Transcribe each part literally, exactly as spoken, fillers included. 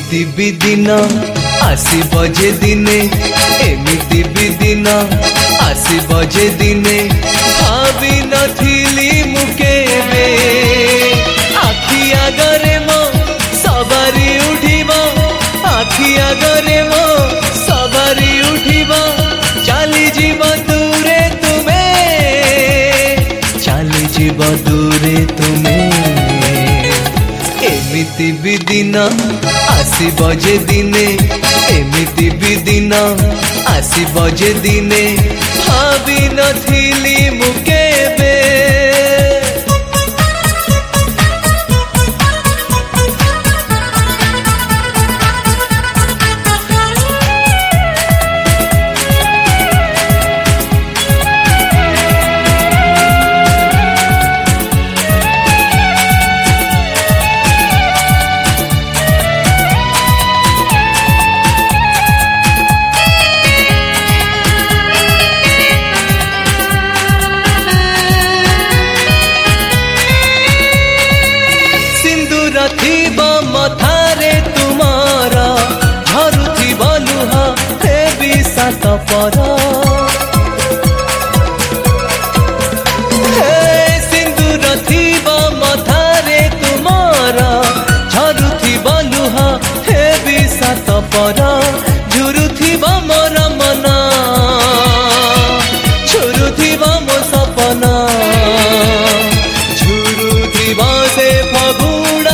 एमिति भी दिन आसीब जे दिने एमिति भी दिन आसीब जे दिने भावी नथिली मु केबे आखि आगरे मो सवारी उठिबो आखि आगरे मो सवारी उठिबो चली जीव दूरे तुमे चली जीव दूरे तुमे एमिति भी दिन आसीब जे दिने एमिति भी दिन आसीब जे दिने भावी नथिली मु केबे मथारे तुम्हारा झरुथी बलुहा हे विषात पर सिंदूर थीब मथारे तुम्हारा झरुथी बलुहा हे विषात पर झुरुथीब मोर मन झुरुथीब मो सपना झुरुथीब से फगुड़ा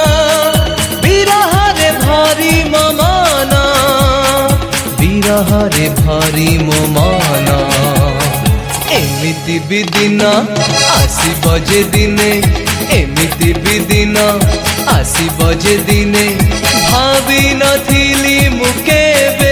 हरे भारी मो माना एमिति भी दिन आसीब जे दिने एमिति भी दिन आसीब जे दिने भावी नथिली मु केबे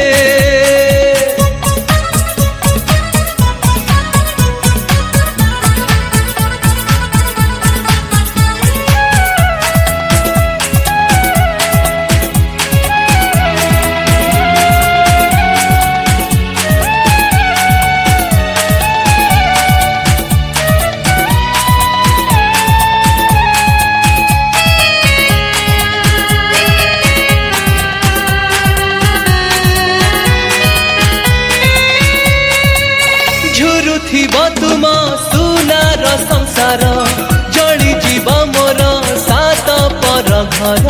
झुरुथिब तुम सुनार संसार जड़ी जीव मोर सात पर घर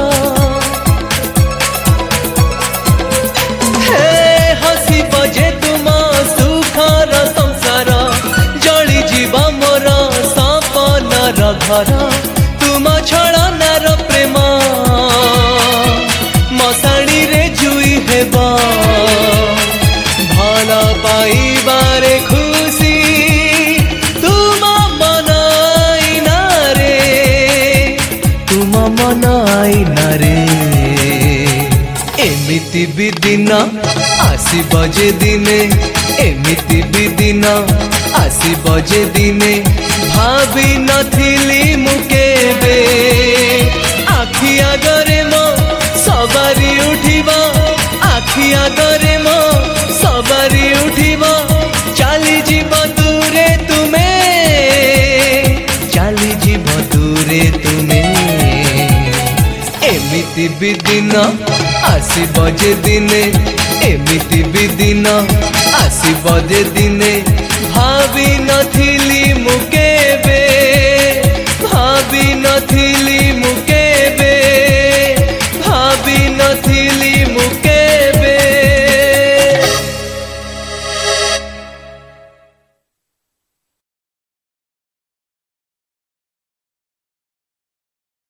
हे हसिब जे तुम सुखर संसार जड़ी जीव मोर सपनर घर तुम छलनार प्रेम मशाणी रे जुई हेब भल पाइबारे खुशी तुम मन आईना रे तुम मन आईना रे एमिति भी दिन आसीब जे दिने एमिति भी दिन आसीब जे दिने भावी नथिली मु केबे आखि आगरे मो सवारी उठिबो आखि आगरे मो सवारी उठिबो चली जीव दूरे तुमे चली जीव दूरे तुमे एमिति भी दिन आसीब जे दिने एमिति भी दिन आसीब जे दिने भावी नथिली